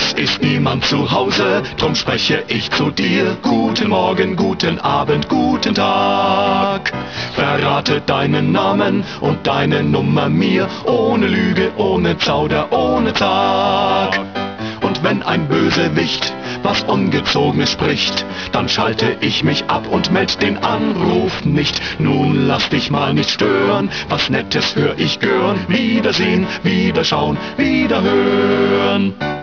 Es ist niemand zu Hause, drum spreche ich zu dir. Guten Morgen, guten Abend, guten Tag. Verrate deinen Namen und deine Nummer mir, ohne Lüge, ohne Zauder, ohne Tag. Und wenn ein Bösewicht was Ungezogenes spricht, dann schalte ich mich ab und meld den Anruf nicht. Nun lass dich mal nicht stören, was Nettes hör ich gern. Wiedersehen, wiederschauen, wiederhören.